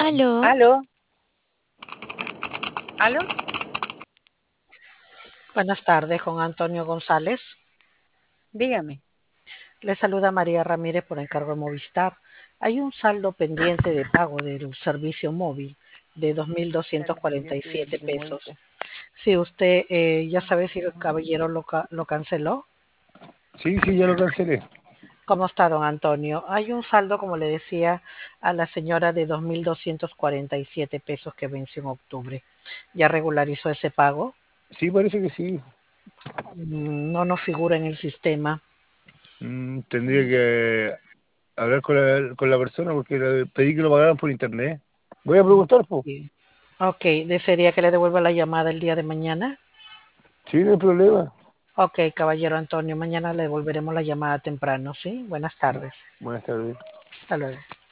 Aló, ¿Aló? ¿Aló? Buenas tardes, con Antonio González. Dígame. Le saluda María Ramírez por encargo de Movistar. Hay un saldo pendiente de pago del servicio móvil de dos mil doscientos Saldo cuarenta y pendiente de siete servicio móvil. pesos. Si usted ya sabe si el caballero lo canceló. sí, sí, ya lo cancelé. ¿Cómo está, don Antonio? Hay un saldo, como le decía a la señora, de 2.247 pesos que venció en octubre. ¿Ya regularizó ese pago? Sí, parece que sí. No nos figura en el sistema. Tendría que hablar con la persona porque pedí que lo pagaran por internet. Voy a preguntar, pues. Sí. Ok, ¿desearía que le devuelva la llamada el día de mañana? Sí, no hay problema. Ok, caballero Antonio, mañana le devolveremos la llamada temprano, ¿sí? Buenas tardes. Buenas tardes. Hasta luego.